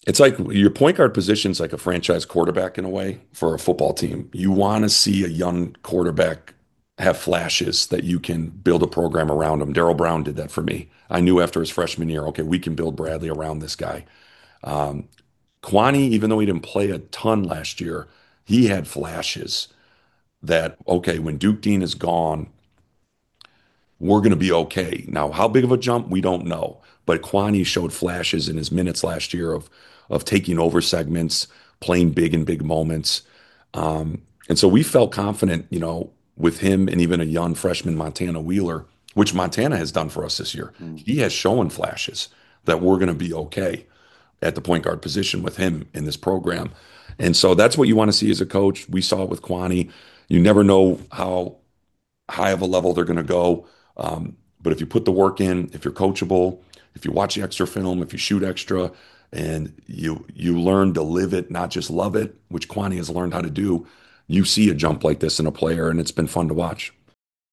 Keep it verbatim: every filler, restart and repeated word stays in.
It's like your point guard position's like a franchise quarterback in a way for a football team. You want to see a young quarterback have flashes that you can build a program around him. Daryl Brown did that for me. I knew after his freshman year, okay, we can build Bradley around this guy. Um, Kwani, even though he didn't play a ton last year, he had flashes that, okay, when Duke Dean is gone, we're going to be okay. Now, how big of a jump, we don't know. But Kwani showed flashes in his minutes last year of of taking over segments, playing big in big moments. Um, and so we felt confident, you know, with him and even a young freshman Montana Wheeler, which Montana has done for us this year. Mm. He has shown flashes that we're going to be okay at the point guard position with him in this program. And so that's what you want to see as a coach. We saw it with Kwani. You never know how high of a level they're going to go. Um, but if you put the work in, if you're coachable, if you watch the extra film, if you shoot extra, and you you learn to live it, not just love it, which Kwani has learned how to do, you see a jump like this in a player, and it's been fun to watch.